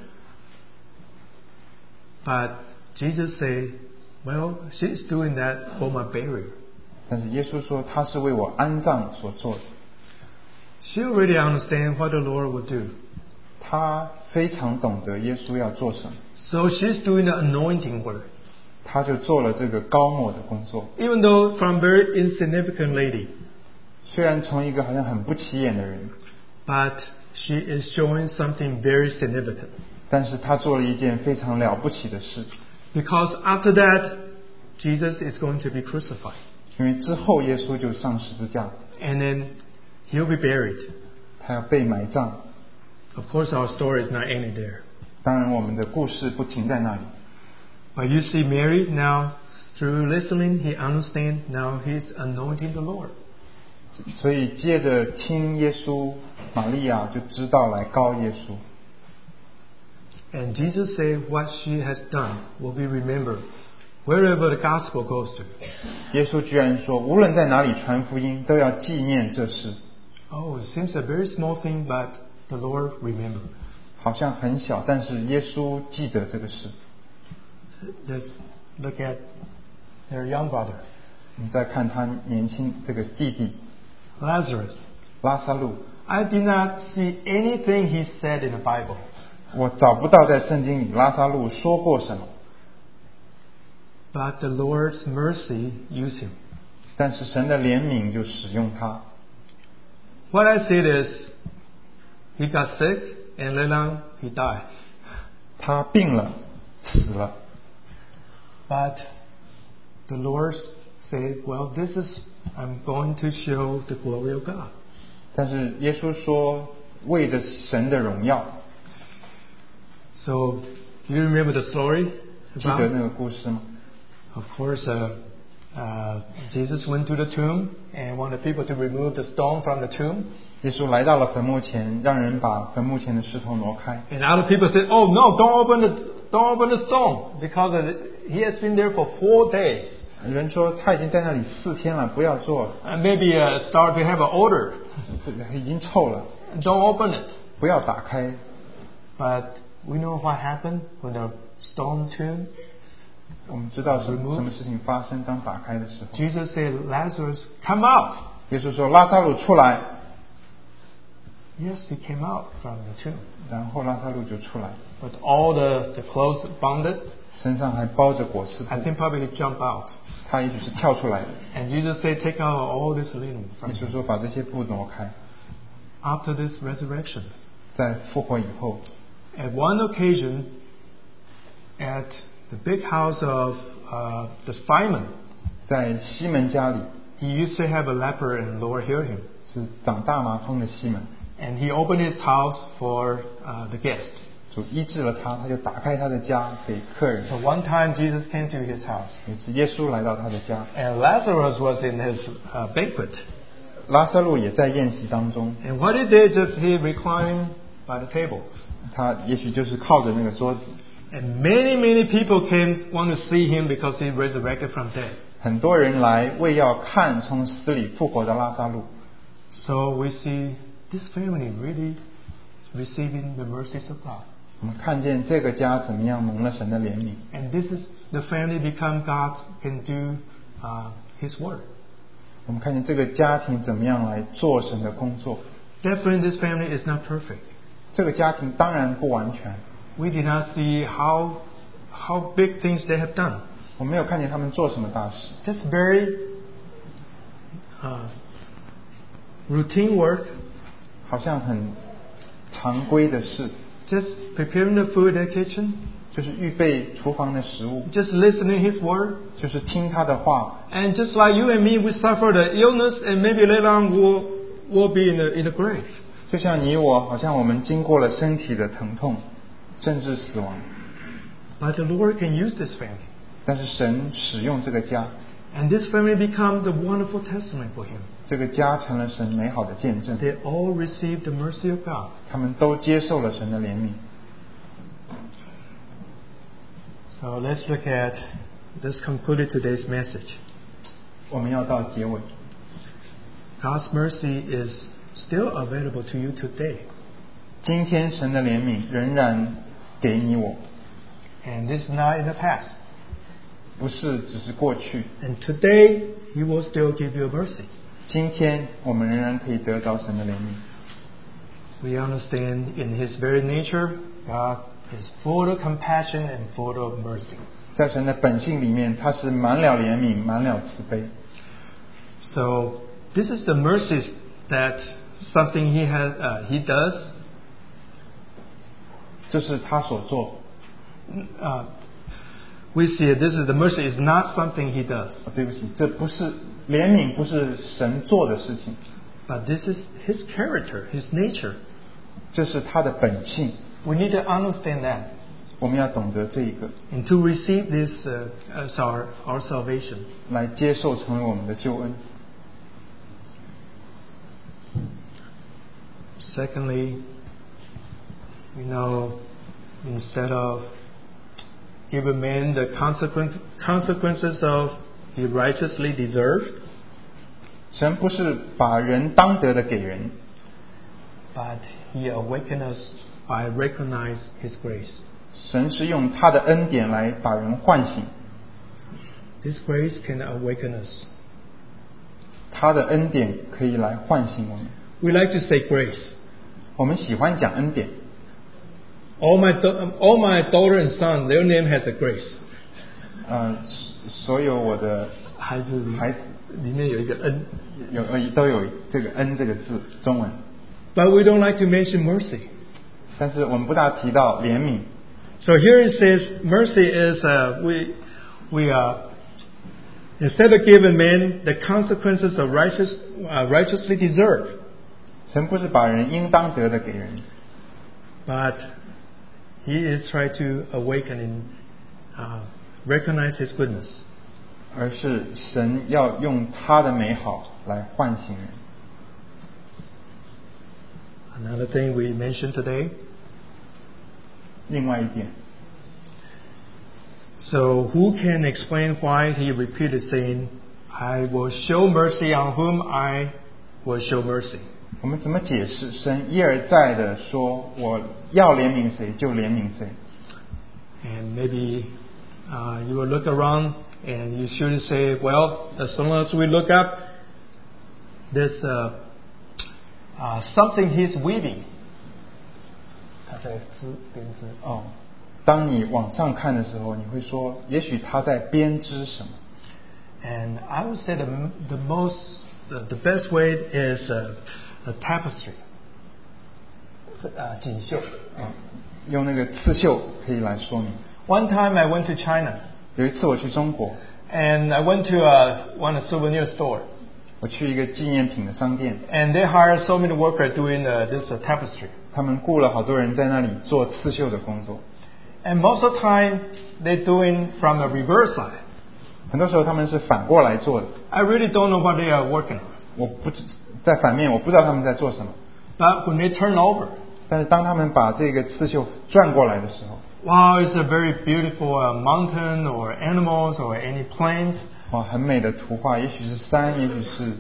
But Jesus said, "Well, she's doing that for my burial." 但是耶稣说他是为我安葬所做的。 She already understands what the Lord will do. 他非常懂得耶稣要做什么， So she's doing the anointing work. 他就做了这个膏抹的工作。 Even though from very insignificant lady, 虽然从一个好像很不起眼的人， but she is showing something very significant. 但是他做了一件非常了不起的事， Because after that, Jesus is going to be crucified. 因为之后耶稣就上十字架， And then he'll be buried. 他要被埋葬。 Of course, our story is not ending there. 当然，我们的故事不停在那里。 But you see Mary now, through listening, he understands now he's anointing the Lord. 所以接着听耶稣，玛利亚就知道来膏耶稣。 And Jesus said what she has done will be remembered wherever the gospel goes to. 耶稣居然说，无论在哪里传福音，都要纪念这事。 Oh, it seems a very small thing, but the Lord remembered. 好像很小，但是耶稣记得这个事。 Let's look at their young brother, 你再看他年轻这个弟弟 Lazarus. 拉撒路， I did not see anything he said in the Bible. 我找不到在圣经里拉撒路说过什么， But the Lord's mercy used him. 但是神的怜悯就使用他。 What I said is, he got sick and later on he died. 他病了，死了， But the Lord said, well, this is, I'm going to show the glory of God. 但是耶稣说，为着神的荣耀。 So, do you remember the story? 记得那个故事吗？ Of course, Jesus went to the tomb and wanted people to remove the stone from the tomb. 耶稣来到了坟墓前，让人把坟墓前的石头挪开。 And other people said, "Oh no, don't open the stone because he has been there for 4 days. 人说他已经在那里4天了，不要做了， And maybe start to have an odor. 已经臭了， Don't open it." 不要打开。 But we know what happened when the stone turned. 我们知道什么事情发生当打开的时候。 Jesus said, Lazarus, come out. 耶稣说拉撒路出来。 Yes, he came out from the tomb. 然后拉撒路就出来。 But all the clothes bounded. 身上还包着裹尸布。 I think probably he jumped out. 他也许是跳出来的。 And Jesus said, take out all this linen 耶 from 稣 him. 说把这些布挪开。 After this resurrection, 在复活以后， at one occasion, at the big house of the Simon, 在西门家里 he used to have a leper and Lord healed him. 是长大麻风的西门， And he opened his house for the guest. 主医治了他，他就打开他的家给客人。 So one time Jesus came to his house. 有一次耶稣来到他的家， And Lazarus was in his banquet. 拉撒路也在宴席当中， And what he did is he reclined by the table. 他也许就是靠着那个桌子。 And many people came want to see him because he resurrected from dead. 很多人来为要看从死里复活的拉撒路。 So we see this family really receiving the mercies of God. 我们看见这个家怎么样蒙了神的怜悯， And this is the family become God can do His work. 我们看见这个家庭怎么样来做神的工作。 Definitely this family is not perfect. 这个家庭当然不完全， We did not see how big things they have done. 我没有看见他们做什么大事， Just very routine work. 好像很常规的事， Just preparing the food in the kitchen. 就是预备厨房的食物， Just listening His word. 就是听他的话。 And just like you and me, we suffer the illness, and maybe later on we'll be in the grave. 就像你我，好像我们经过了身体的疼痛，甚至死亡， But the Lord can use this family. 但是神使用这个家， And this family become the wonderful testimony for Him. 这个家成了神美好的见证。 They all received the mercy of God. 他们都接受了神的怜悯。 So let's look at this concluded today's message. 我们要到结尾， God's mercy is still available to you today. 今天神的怜悯仍然给你我， And this is not in the past. 不是只是过去。 And today, He will still give you mercy. 今天我们仍然可以得着神的怜悯。 We understand in His very nature, God is full of compassion and full of mercy. 在神的本性里面，他是满了怜悯，满了慈悲。 So this is the mercies that something He does. 这是他所做。 We see this is the mercy is not something He does, 对不起，这不是怜悯，不是神做的事情， but this is His character, His nature. 这是他的本性。 We need to understand that 我们要懂得这一个， and to receive this as our salvation. 来接受成为我们的救恩。 Secondly, we know instead of giving man the consequences of he righteously deserved, 神不是把人当得的给人， but He awakened us by recognize His grace. 神是用他的恩典来把人唤醒。 This grace can awaken us. 他的恩典可以来唤醒我们。 We like to say grace. 我们喜欢讲恩典。 All my daughter and son, their name has a grace. 所有我的孩子孩子里面有一个恩。 都有这个恩这个字，中文。 But we don't like to mention mercy. 但是我们不大提到怜悯。 So here it says mercy is we instead of giving men the consequences of righteously deserved, 神不是把人应当得的给人， but He is trying to awaken and recognize His goodness. 而是神要用他的美好来唤醒人。 Another thing we mentioned today. 另外一点， So who can explain why He repeated saying, "I will show mercy on whom I will show mercy"? 我们怎么解释神一而再的说我要怜悯谁就怜悯谁？ And maybe you will look around and you should say, well, as long as we look up, there's something he's weaving. 他在编织。 哦，当你往上看的时候，你会说，也许他在编织什么。 And I would say the best way is a tapestry. 锦绣。 用那个刺绣可以来说明。 One time I went to China. 有一次我去中国， And I went to one souvenir store. 我去一个纪念品的商店， And they hired so many workers doing this tapestry. 他们雇了好多人在那里做刺绣的工作。 And most of the time, they're doing from the reverse side. 很多时候他们是反过来做的。 I really don't know what they are working on. 我不知在反面，我不知道他们在做什么。 But when they turn over, 但是当他们把这个刺绣转过来的时候， wow, it's a very beautiful mountain or animals or any plains. 哇，很美的图画，也许是山，也许是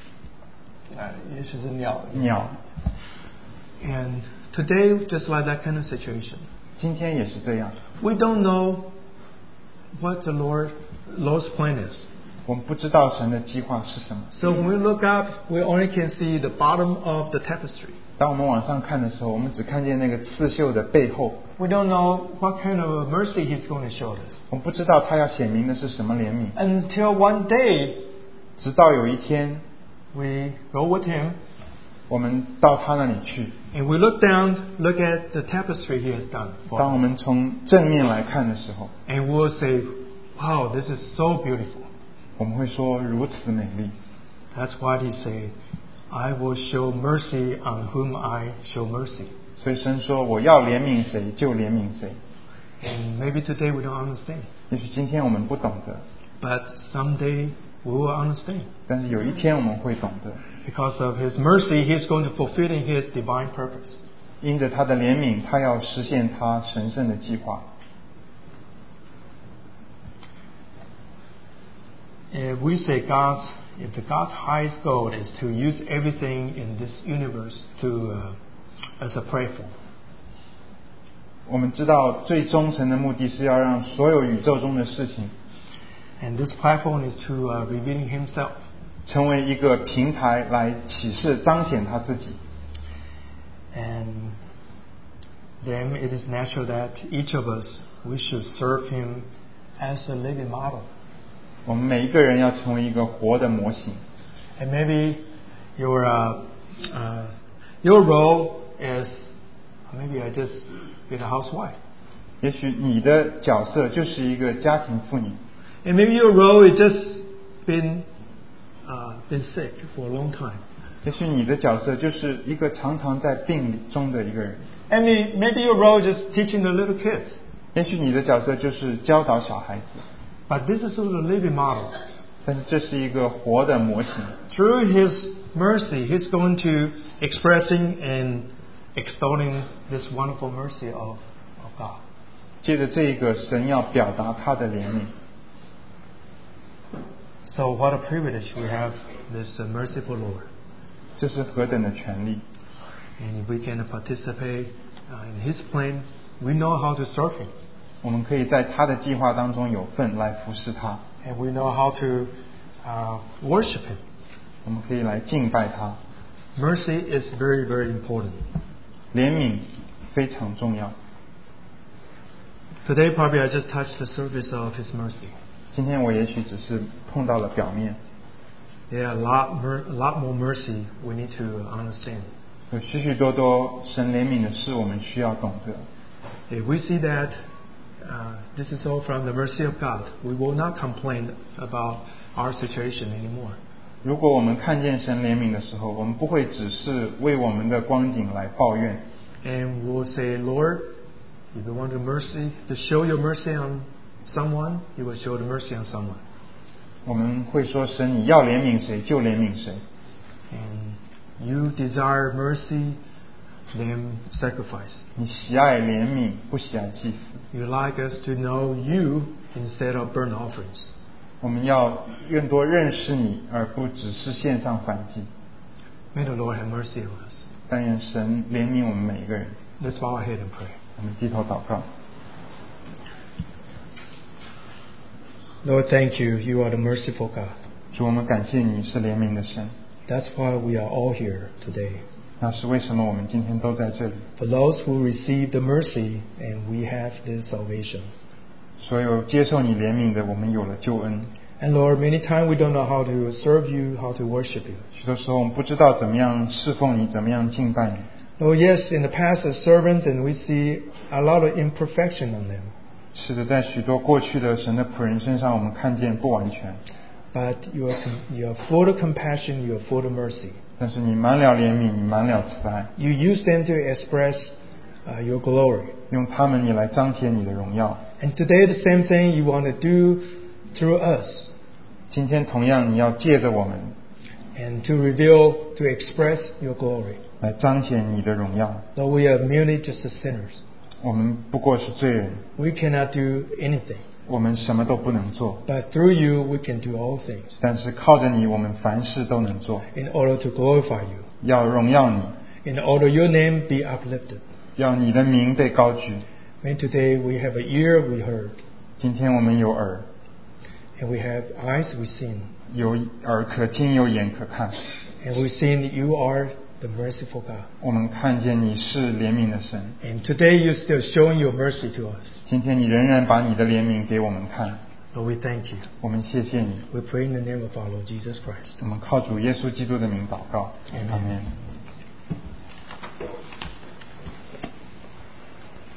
鸟。 And today, just like that kind of situation, 今天也是这样， we don't know what the Lord's plan is. 我们不知道神的计划是什么。 So when we look up, we only can see the bottom of the tapestry. 当我们往上看的时候，我们只看见那个刺绣的背后。 We don't know what kind of mercy He's going to show us. 我们不知道他要显明的是什么怜悯。 Until one day, 直到有一天， we go with Him 我们到他那里去。 and we look down, look at the tapestry He has done for 当我 us. 们从正面来看的时候， And we'll say, wow, this is so beautiful. 我们会说如此美丽。 That's what He said. I will show mercy on whom I show mercy. 所以神说我要怜悯谁就怜悯谁。 And maybe today we don't understand. 也许今天我们不懂得， But someday we will understand. 但是有一天我们会懂得。 Because of His mercy, He's going to fulfill His divine purpose. 因着他的怜悯，他要实现他神圣的计划。 If the God's highest goal is to use everything in this universe as a platform. 我们知道最忠诚的目的是要让所有宇宙中的事情 And this platform is to revealing Himself. 成为一个平台来启示彰显他自己。 And then it is natural that each of us, we should serve Him as a living model. 我们每一个人要成为一个活的模型。 And maybe your role is, maybe I just be a housewife. 也许你的角色就是一个家庭妇女， And maybe your role is just been sick for a long time. 也许你的角色就是一个常常在病中的一个人， And maybe your role is just teaching the little kids. 也许你的角色就是教导小孩子， But this is sort of a living model. 但是这是一个活的模型。 Through His mercy, He's going to expressing and extolling this wonderful mercy of God. 借着这个，神要表达他的怜悯。 So what a privilege we have this merciful Lord. 这是何等的权利！ And if we can participate in His plan, we know how to serve Him. 我们可以在他的计划当中有份来服侍他， And we know how to worship Him. 我们可以来敬拜他。 Mercy is very, very important. 怜悯非常重要。 Today probably I just touched the surface of His mercy. 今天我也许只是碰到了表面， There are a lot more mercy we need to understand. 有许许多多神怜悯的事，我们需要懂得。 If we see that this is all from the mercy of God, we will not complain about our situation anymore. 如果我们看见神怜悯的时候，我们不会只是为我们的光景来抱怨， And we'll say, Lord, if you want to show your mercy on someone, you will show the mercy on someone. 我们会说神你要怜悯谁就怜悯谁。 And you desire mercy, then sacrifice. 你喜爱怜悯，不喜爱祭祀。 You like us to know you instead of burnt offerings. 我们要更多认识你，而不只是献上燔祭。 May the Lord have mercy on us. 但愿神怜悯我们每一个人。 Let's bow our head and pray. 我们低头祷告。 Lord, thank you. You are the merciful God. 主，我们感谢你是怜悯的神。 That's why we are all here today. 那是为什么我们今天都在这里？ For those who receive the mercy, and we have this salvation. 所有接受你怜悯的，我们有了救恩。 And Lord, many times we don't know how to serve you, how to worship you. 许多时候我们不知道怎么样侍奉你，怎么样敬拜你。 Oh yes, in the past as servants, and we see a lot of imperfection on them. 是的，在许多过去的神的仆人身上，我们看见不完全。 But you are full of compassion, you are full of mercy. 但是你满了怜悯，你满了慈爱。 You use them to express your glory. 用他们，你来彰显你的荣耀。 And today the same thing you want to do through us. 今天同样，你要借着我们 And to reveal, to express your glory. 来彰显你的荣耀。 Though we are merely just sinners. 我们不过是罪人， We cannot do anything. 我们什么都不能做。 But through you we can do all things. 但是靠着你，我们凡事都能做。 In order to glorify you. 要荣耀你， In order your name be uplifted. 要你的名被高举。 And today we have an ear we heard. 今天我们有耳， And we have eyes we seen. 有耳可听，有眼可看。 And we've seen you are the merciful God. 我们看见你是怜悯的神。 And today you're still showing your mercy to us. 今天你仍然把你的怜悯给我们看。 Lord, we thank you. 我们谢谢你。 We pray in the name of our Lord Jesus Christ. 我们靠主耶稣基督的名祷告。 Amen. 阿们。